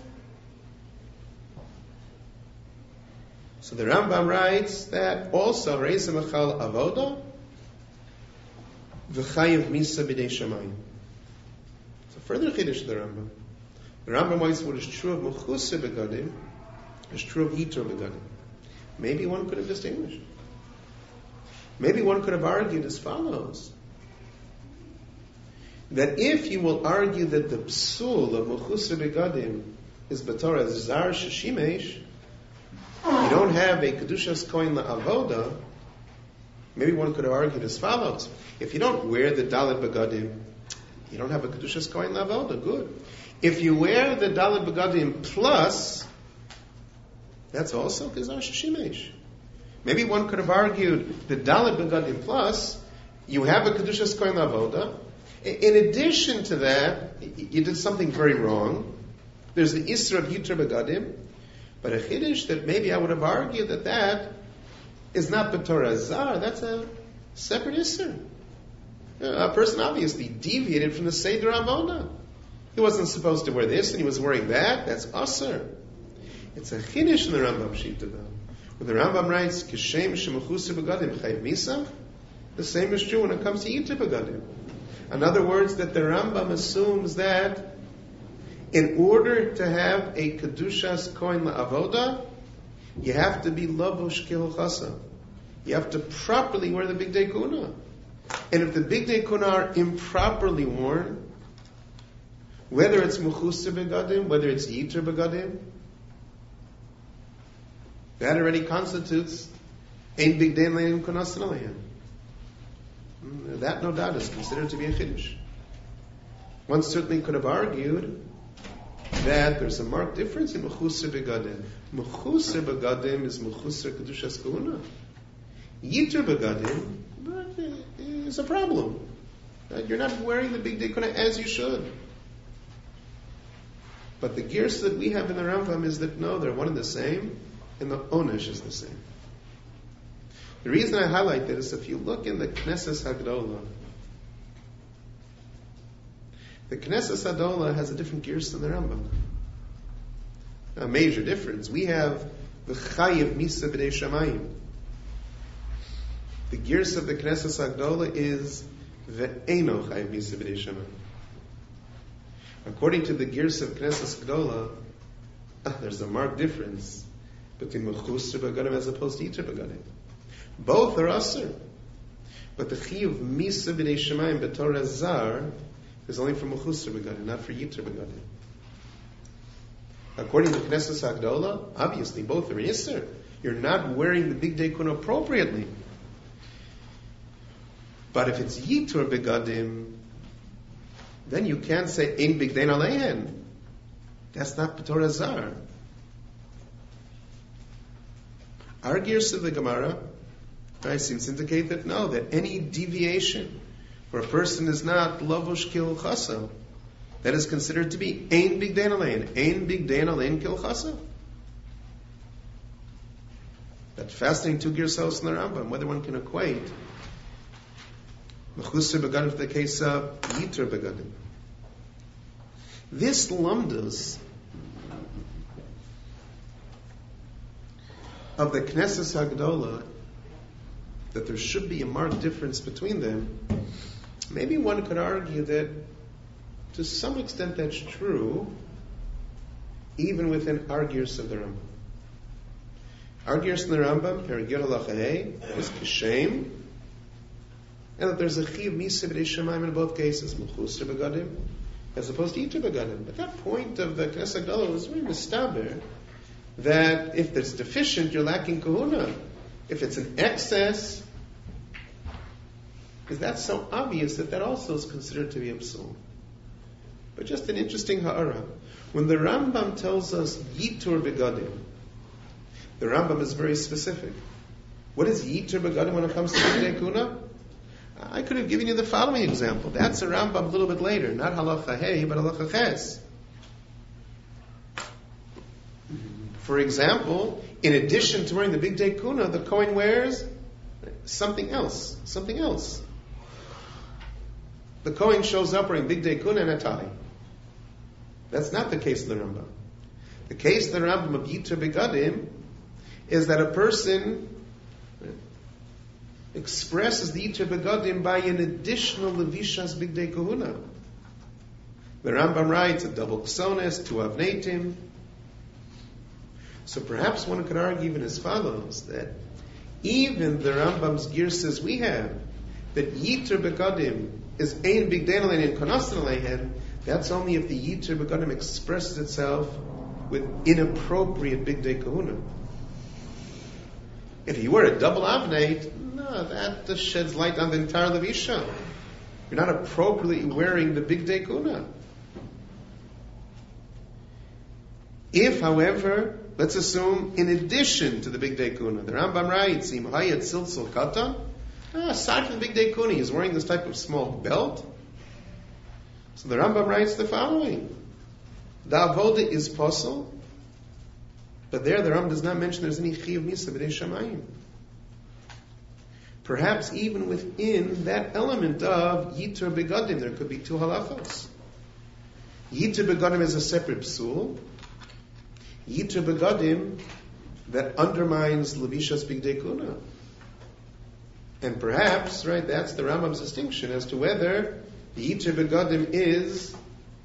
So the Rambam writes that also Reisa Mechal Avoda, V'chayiv Misa B'dei Shamayim. So further Chiddush of the Rambam. The Rambam writes what is true of Mechusar Begadim is true of Yitur Begadim. Maybe one could have distinguished. Maybe one could have argued as follows. That if you will argue that the psul of Mechusar Begadim is B'torah Zar Sheshimesh, you don't have a Kedushas Kohen La'avoda, maybe one could have argued as follows. If you don't wear the Dalit Begadim, you don't have a Kedushas Kohen La'avoda, good. If you wear the Dalit Begadim plus, that's also Kazar Sheshimesh. Maybe one could have argued the Dalit Begadim plus, you have a Kedushas Kohen La'avoda. In addition to that, you did something very wrong. There's the Isra of Yitur Begadim, but a Chiddush that maybe I would have argued that that is not B'torah Zar, that's a separate Isra. A person obviously deviated from the Seder Avoda. He wasn't supposed to wear this and he was wearing that, that's Asr. It's a Chiddush in the Rambam Shita though. When the Rambam writes, Kishem Shemechusar Begadim Chayiv Misa, the same is true when it comes to Yitur Begadim. In other words, that the Rambam assumes that in order to have a Kedushas Kohen La'avoda, you have to be Lavush Kehilchasa. You have to properly wear the Big Day Kuna. And if the Big Day Kuna are improperly worn, whether it's Mechusar Begadim, whether it's Yitur Begadim, that already constitutes Ein Big Day Le'im Kunas Nalayan. That, no doubt, is considered to be a Chiddush. One certainly could have argued that there's a marked difference in Mechusar Begadim. Mechusar Begadim is Mechusar Kedushas Kahuna. Yitur Begadim is a problem. You're not wearing the Big Day Kuna as you should. But the gears that we have in the Rambam is that no, they're one and the same, and the Onesh is the same. The reason I highlight that is if you look in the Knesset Hagdola, the Knesset Hagdola has a different gears than the Rambam. A major difference. We have the Chayiv Misa B'dei Shamayim. The gears of the Knesset Hagdola is the Eino Chayiv Misa B'dei Shamayim. According to the gears of Knesset Hagdola, there's a marked difference between Mechusar Begadim as opposed to Yitur Begadim. Both are Asr. But the Chiyuv Misa B'nei Shemayim B'Torah Zar is only for Mechusar Begadim, not for Yitur Begadim. According to Knesset Hagdola, obviously both are Yisr. You're not wearing the Big Day Kuna appropriately. But if it's Yitur Begadim, then you can't say Ein Big Day Alehen. That's not B'Torah Zar. Our gears of the Gemara, right, seems to indicate that no, that any deviation where a person is not lavush kil chasa, that is considered to be ein big dain alein, ein big dain alein kil chasa. That fasting two gears house in the Rambam, whether one can equate mechusar begadim to the case of yitur begadim. This lumdus of the Knesset Hagdola, that there should be a marked difference between them, maybe one could argue that to some extent that's true, even within our gears of the Rambam. Our gears in the Rambam, Perigir Halachahei, is Kishem, and that there's a Chiv Misa B'dei Shemayim in both cases, Mechusar Begadim, as opposed to Yiter Begadim. But that point of the Knesset Gadol was very mistaber, that if it's deficient, you're lacking kahuna. If it's an excess, is that so obvious that that also is considered to be a psul? But just an interesting ha'ara. When the Rambam tells us Yitur Begadim, the Rambam is very specific. What is Yitur Begadim when it comes to Bigdei Kuna? I could have given you the following example. That's a Rambam a little bit later, not halacha hey, but halacha ches. For example, in addition to wearing the Bigdei Kuna, the Kohen wears something else. Something else. The Kohen shows up wearing Bigdei Kuna and a tie. That's not the case of the Rambam. The case of the Rambam of Yitur Begadim is that a person expresses the Yitur Begadim by an additional Levishas Bigdei Kahuna. The Rambam writes a double ksones, two avnetim. So perhaps one could argue even as follows, that even the Rambam's girsas we have, that Yitur Begadim is ein Bigdei Alein and Konostan Aleihen, that's only if the Yitur Begadim expresses itself with inappropriate Bigdei Kahuna. If you wear a double avneit, no, that just sheds light on the entire levisha. You're not appropriately wearing the Bigdei Kuna. If, however, let's assume, in addition to the Bigdei Kuna, the Rambam writes, Im hayat silsil katan, aside from the Bigdei Kuna, he's wearing this type of small belt. So the Rambam writes the following: the avoda is posel, but there the Rambam does not mention there's any chiyuv misa b'dei shamayim. Perhaps even within that element of Yitur Begadim, there could be two halachos. Yitur Begadim is a separate psul. Yitur Begadim that undermines Levishas Bigdei Kuna. And perhaps, right, that's the Rambam's distinction as to whether the Yitur Begadim is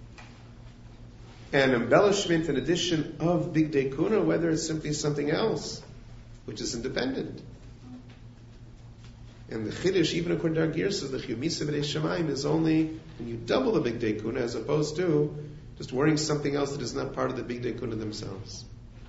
an embellishment, an addition of Bigdei Kuna, or whether it's simply something else, which is independent. And the Chiddush, even according to our Girsa, the Chiyuv Misa B'dei Shamayim is only when you double the Bigdei Kuna, as opposed to just wearing something else that is not part of the Bigdei Kuna themselves.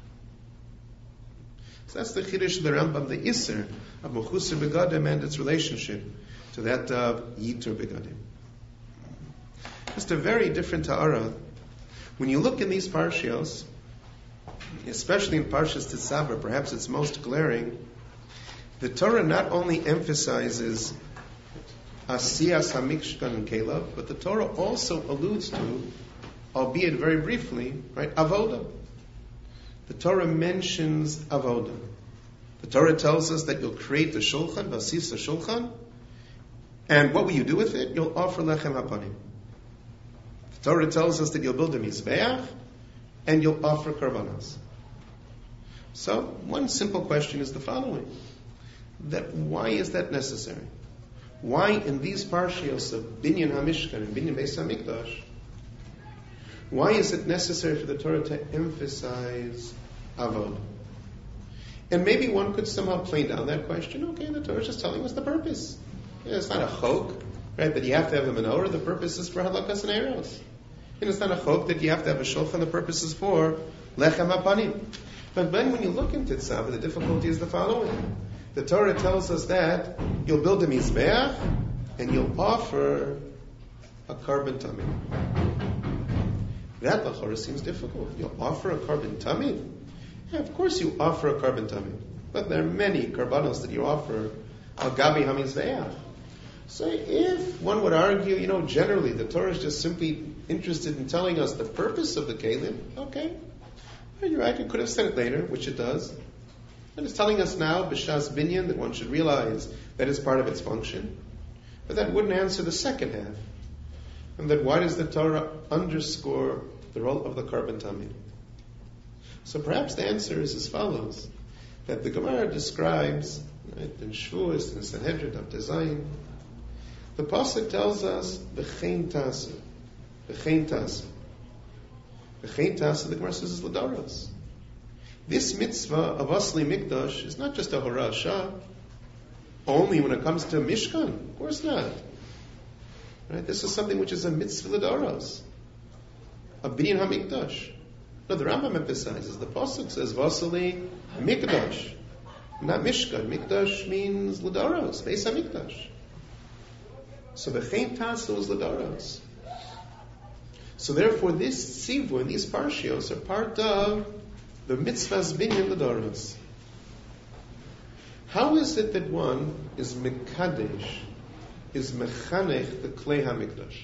So that's the Chiddush of the Rambam, the Isser of Mechusar Begadim and its relationship to that of Yitur Begadim. Just a very different ta'ara. When you look in these parshios, especially in Parshas Tetzaveh, perhaps it's most glaring, the Torah not only emphasizes Asiyas HaMikshkan and Kelev, but the Torah also alludes to, albeit very briefly, right, Avoda. The Torah mentions Avoda. The Torah tells us that you'll create the Shulchan, Vasis the Shulchan, and what will you do with it? You'll offer Lechem HaPanim. The Torah tells us that you'll build a Mizbeach, and you'll offer Karbanos. So, one simple question is the following. That why is that necessary? Why in these parshios of Binyan HaMishkan and Binyan Beis HaMikdash, why is it necessary for the Torah to emphasize Avod? And maybe one could somehow play down that question. Okay, the Torah is just telling us the purpose. Yeah, it's not a chok, right, that you have to have a menorah. The purpose is for halakas and eros. And it's not a chok that you have to have a shulchan. The purpose is for lechem hapanim. But then when you look into Tetzaveh, the difficulty is the following. The Torah tells us that you'll build a mizbeach and you'll offer a carbon tummy. That lachora seems difficult. You'll offer a carbon tummy? Yeah, of course you offer a carbon tummy. But there are many karbanos that you offer al gabi hamizbeach. So if one would argue, you know, generally the Torah is just simply interested in telling us the purpose of the kelim, okay. You're right, it could have said it later, which it does. And it's telling us now, B'shas Binyan, that one should realize that is part of its function. But that wouldn't answer the second half. And that why does the Torah underscore the role of the carbon tummy? So perhaps the answer is as follows. That the Gemara describes, right, in Shavuos, in Sanhedrin, of Design, the Pasuk tells us, B'chein tasa. B'chein tasa. B'chein tasa, the Gemara says, is L'daros. This mitzvah of Asli Mikdash is not just a horasha, only when it comes to Mishkan. Of course not. Right? This is something which is a mitzvah l'daros. of Binyan HaMikdash. No, the Rambam emphasizes, the Pasuk says, Vasili Mikdash, not Mishkan. Mikdash means L'doros, Beis HaMikdash. So V'chein Tasu is L'doros. So therefore, this Tzivu and these Parshios are part of the Mitzvah's Binyan L'doros. How is it that one is Mekadesh, is Mechanech the Klei HaMikdash?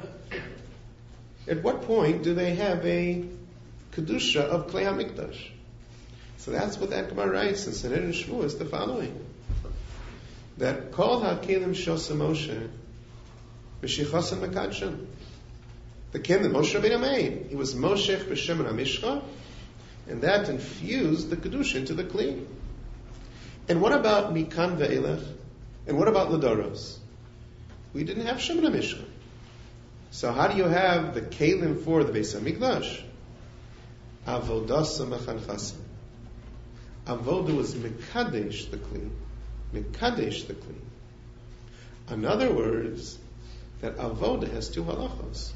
At what point do they have a Kedusha of Klei HaMikdash? So that's what that Gemara writes in Sanhedrin Shavuos, the following. That Kol HaKelim Shosa Moshe B'Shichas HaMekadshim. The Kelim that Moshe Rabbeinu made. He was Moshech B'Shem HaMishcha, and that infused the Kedusha into the Kli. And what about Mikan Ve'elech? And what about L'doros? We didn't have Shem HaMishcha. So how do you have the Kelim for the Beis HaMikdash? Avodasa Mechanchasa. Avoda was Mekadesh the Kli. Mekadesh the Kli. In other words, that Avoda has two halachos.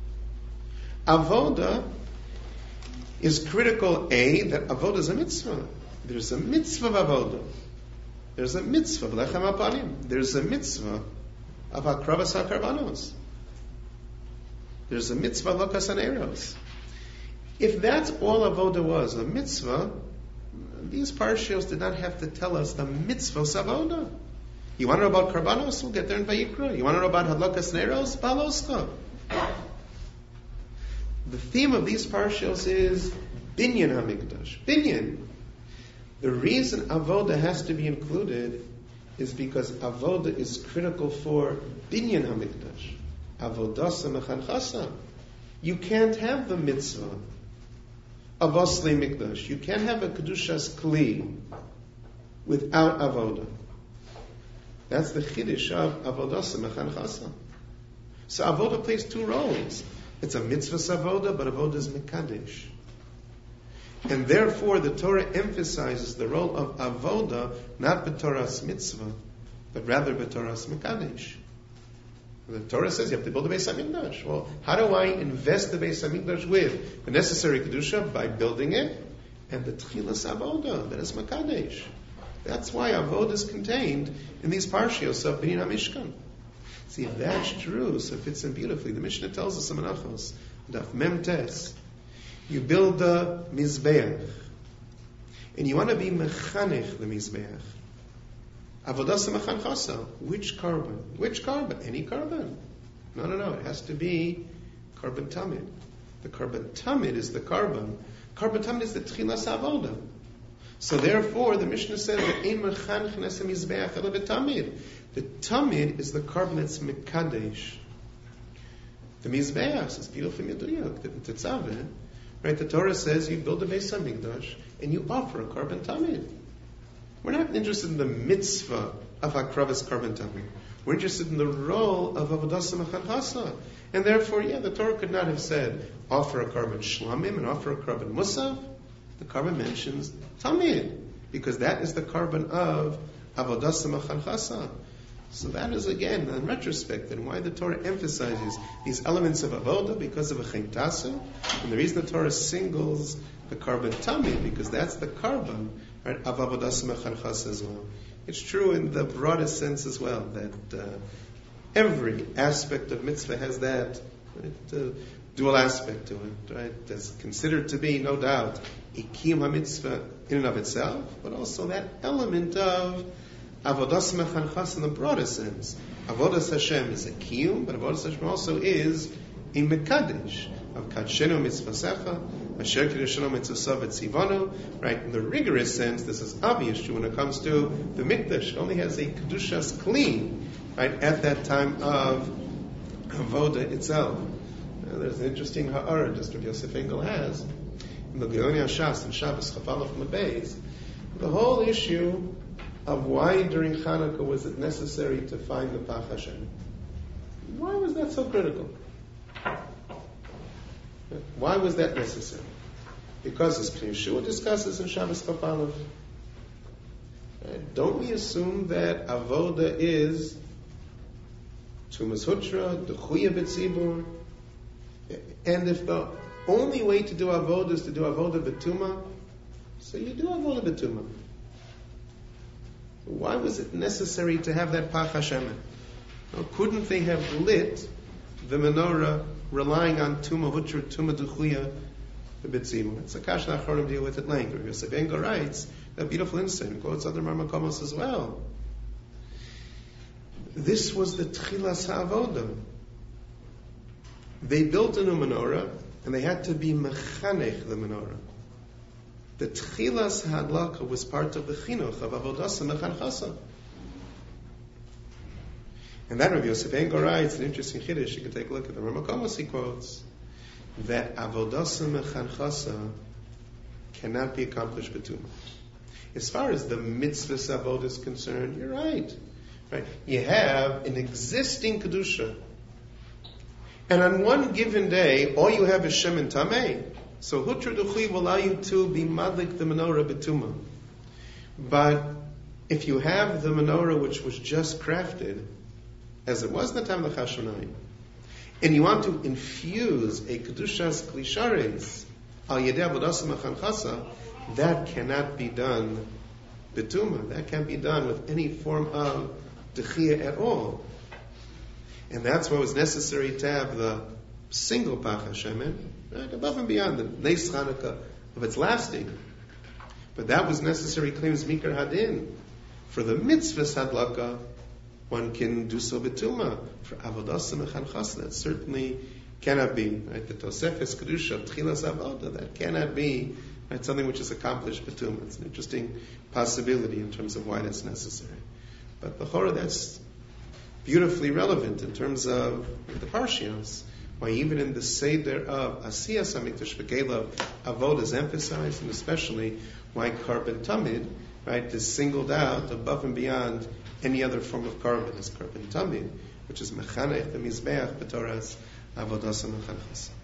Avoda is critical, A, that Avoda is a mitzvah. There's a mitzvah of Avoda. There's a mitzvah of Lechem HaPanim. There's a mitzvah of Hakravas HaKarbanos. There's a mitzvah of Lokas HaNeiros. If that's all Avoda was, a mitzvah, these parshios did not have to tell us the mitzvah of Avoda. You want to know about Karbanos? We'll get there in Vayikra. You want to know about Hadlakas Neiros? Baloska. The theme of these parshios is Binyan HaMikdash. Binyan. The reason Avoda has to be included is because Avoda is critical for Binyan HaMikdash. Avodasa Mechanchasa. You can't have the mitzvah of Osli Mikdash. You can't have a Kedushas Kli without Avoda. That's the Chiddush of Avodasa Mechanchasa. So Avoda plays two roles. It's a mitzvah Avoda, but Avoda is Mekadesh. And therefore the Torah emphasizes the role of Avoda, not B'Torah's mitzvah, but rather B'Torah's Mekadesh. The Torah says you have to build a Beis HaMikdash. Well, how do I invest the Beis HaMikdash with the necessary Kedusha? By building it, and the Tchilas Avoda, that is Makadesh. That's why Avoda is contained in these Parshios of Binyan HaMishkan. See, if that's true, so it fits in beautifully. The Mishnah tells us in Menachos, Daf Mem Tes, you build the Mizbeach, and you want to be Mechanech the Mizbeach. Avodas Mechanchasa. Which carbon? Which carbon? Any carbon. No, no, no. It has to be carbon tamid. The carbon tamid is the carbon. Carbon tamid is the tchilas avoda. So therefore, the Mishnah says that ein mechanech nesa mizbeach ela b'tamid. The tamid is the carbon that's mekadesh. The mizbeach is beautifully meduyak. The tetzaveh, right? The Torah says you build a Beis HaMikdash and you offer a carbon tamid. We're not interested in the mitzvah of Hakravas Karban Tamid. We're interested in the role of Avodas Mechanchasa. And therefore, yeah, the Torah could not have said, offer a carbon shlamim and offer a carbon musav. The carbon mentions tamid, because that is the carbon of Avodas Mechanchasa. So that is, again, in retrospect, and why the Torah emphasizes these elements of Avoda, because of a Chen Tasu. And the reason the Torah singles the carbon tamid, because that's the carbon, right, of Avodas Mechanchasa as well. It's true in the broadest sense as well, that uh, every aspect of mitzvah has that right, uh, dual aspect to it, right? It's considered to be, no doubt, a kiyum ha-mitzvah in and of itself, but also that element of Avodas Mechanchasa in the broadest sense. Avodas Hashem is a kiyum, but Avodas Hashem also is a mekadesh of kadshenu mitzvasecha, asher kiddushenu mitzvasav etzivanu. Right, in the rigorous sense, this is obvious true when it comes to the mikdash. It only has a kedushas clean, right, at that time of avoda itself. Now, there's an interesting ha'ara just what Yosef Engel has in the Geonia Shas and Shabbos Chafalach Mabeis. The whole issue of why during Hanukkah was it necessary to find the Pach Hashem. Why was that so critical? Why was that necessary? Because as Yeshua discusses in Shabbos Chafalach, right, don't we assume that avoda is Tumas Hutra, Dechuya B'tzibur, And if the only way to do avodah is to do avodah b'tumah, so you do avodah b'tumah. Why was it necessary to have that pach hashemen? Well, couldn't they have lit the menorah relying on tumah hutra, tumah duchuya, the bitzima? It's a kasha achronim deal with it later. Yosef Engo writes that beautiful insight and quotes other marmakomos as well. This was the tchilas ha'avodah. They built a new menorah, and they had to be mechanech the menorah. The tchilas ha'adlaka was part of the chinuch of avodasa mechanchasa. And that Rav Yosef Engo writes an interesting chiddush. You can take a look at the Ramakomos. He quotes that avodasa mechanchasa cannot be accomplished b'tumah. As far as the mitzvahs avodah is concerned, you're right. Right? You have an existing kedusha, and on one given day, all you have is shem and tameh. So hutra duchi will allow you to be madlik the menorah b'tumah. But if you have the menorah which was just crafted, as it was in the time of the Chashmonai, and you want to infuse a kedushas klishares al yedei avodas mechanchasa, that cannot be done b'tumah. That can't be done with any form of dechia at all. And that's what was necessary to have the single pach hashemen, right, above and beyond the Neis Chanukah of its lasting. But that was necessary, claims Mikar Hadin. For the mitzvahs hadlaka, one can do so b'tumah. For avodas mechanchas, that certainly cannot be. Right? The Tosefes Kedusha, Tchilas Avodah, that cannot be, right, something which is accomplished b'tumah. It's an interesting possibility in terms of why that's necessary. But the Chorah, that's beautifully relevant in terms of the Parshios. Why even in the Seder of Asiyas HaMikdash V'Gelav, Avodah is emphasized, and especially why Karban Tamid, right, is singled out above and beyond any other form of Karban, as Karban Tamid, which is Mechanech the Mizbeach B'Toras Avodas HaMechanchas.